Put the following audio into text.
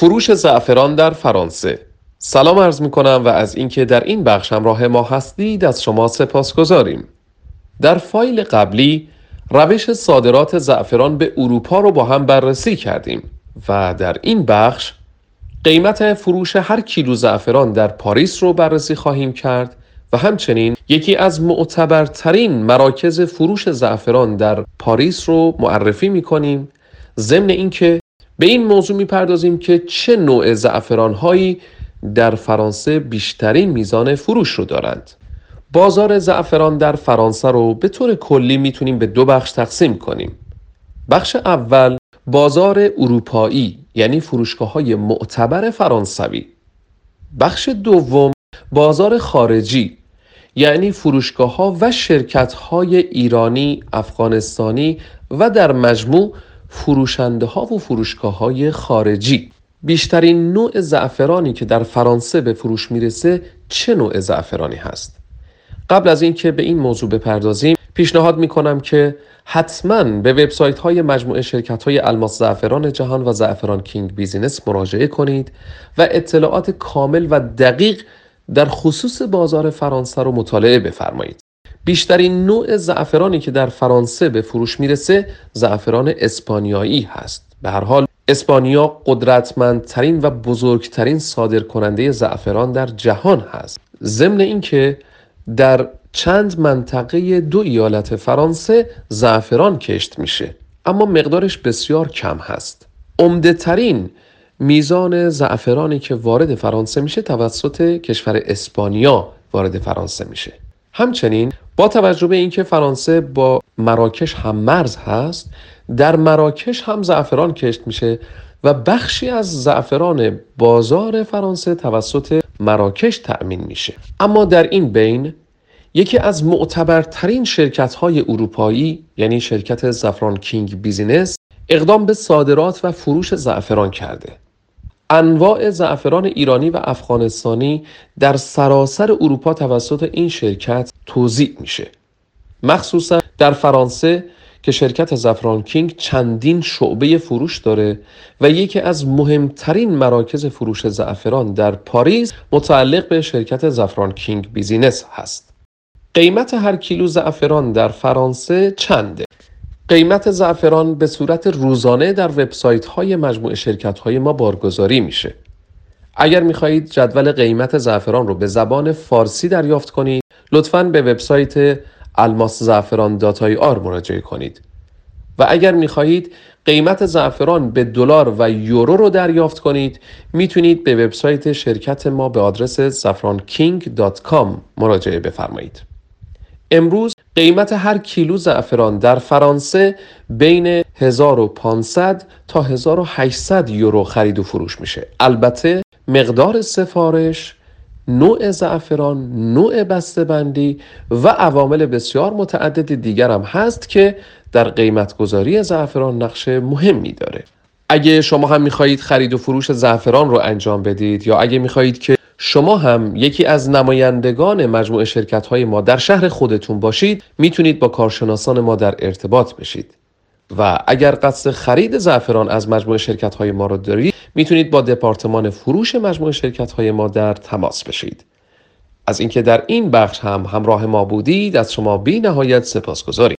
فروش زعفران در فرانسه. سلام عرض می‌کنم و از اینکه در این بخش همراه ما هستید از شما سپاسگزاریم. در فایل قبلی روش صادرات زعفران به اروپا رو با هم بررسی کردیم و در این بخش قیمت فروش هر کیلو زعفران در پاریس رو بررسی خواهیم کرد و همچنین یکی از معتبرترین مراکز فروش زعفران در پاریس رو معرفی می‌کنیم، ضمن اینکه به این موضوع می‌پردازیم که چه نوع زعفران‌هایی در فرانسه بیشترین میزان فروش رو دارند. بازار زعفران در فرانسه رو به طور کلی میتونیم به دو بخش تقسیم کنیم. بخش اول بازار اروپایی، یعنی فروشگاه‌های معتبر فرانسوی. بخش دوم بازار خارجی، یعنی فروشگاه‌ها و شرکت‌های ایرانی، افغانستانی و در مجموع فروشنده‌ها و فروشگاه‌های خارجی. بیشترین نوع زعفرانی که در فرانسه به فروش میرسه چه نوع زعفرانی هست؟ قبل از اینکه به این موضوع بپردازیم پیشنهاد میکنم که حتما به وبسایت‌های مجموعه شرکت‌های الماس زعفران جهان و زعفران کینگ بیزینس مراجعه کنید و اطلاعات کامل و دقیق در خصوص بازار فرانسه رو مطالعه بفرمایید. بیشترین نوع زعفرانی که در فرانسه به فروش میرسه زعفران اسپانیایی هست. به هر حال اسپانیا قدرتمندترین و بزرگترین صادرکننده زعفران در جهان هست. ضمن اینکه در چند منطقه دو ایالت فرانسه زعفران کشت میشه، اما مقدارش بسیار کم هست. عمده ترین میزان زعفرانی که وارد فرانسه میشه توسط کشور اسپانیا وارد فرانسه میشه. همچنین با توجه به اینکه فرانسه با مراکش هم مرز هست، در مراکش هم زعفران کشت میشه و بخشی از زعفران بازار فرانسه توسط مراکش تأمین میشه. اما در این بین یکی از معتبرترین شرکت‌های اروپایی، یعنی شرکت زعفران کینگ بیزینس، اقدام به صادرات و فروش زعفران کرده. انواع زعفران ایرانی و افغانستانی در سراسر اروپا توسط این شرکت توزیع میشه. مخصوصا در فرانسه که شرکت زعفران کینگ چندین شعبه فروش داره و یکی از مهمترین مراکز فروش زعفران در پاریس متعلق به شرکت زعفران کینگ بیزینس هست. قیمت هر کیلو زعفران در فرانسه چنده؟ قیمت زعفران به صورت روزانه در وبسایت‌های مجموعه شرکت‌های ما بارگذاری میشه. اگر می‌خواهید جدول قیمت زعفران رو به زبان فارسی دریافت کنید، لطفاً به وبسایت almaszacferan.ir مراجعه کنید. و اگر می‌خواهید قیمت زعفران به دلار و یورو رو دریافت کنید، میتونید به وبسایت شرکت ما به آدرس saffronking.com مراجعه بفرمایید. امروز قیمت هر کیلو زعفران در فرانسه بین 1500 تا 1800 یورو خرید و فروش میشه. البته مقدار سفارش، نوع زعفران، نوع بسته‌بندی و عوامل بسیار متعدد دیگر هم هست که در قیمت گذاری زعفران نقش مهمی داره. اگه شما هم میخواهید خرید و فروش زعفران رو انجام بدید یا اگه میخواهید که شما هم یکی از نمایندگان مجموعه شرکت‌های ما در شهر خودتون باشید، میتونید با کارشناسان ما در ارتباط بشید. و اگر قصد خرید زعفران از مجموعه شرکت‌های ما رو دارید، میتونید با دپارتمان فروش مجموعه شرکت‌های ما در تماس بشید. از اینکه در این بخش هم همراه ما بودید از شما بی نهایت سپاسگزاریم.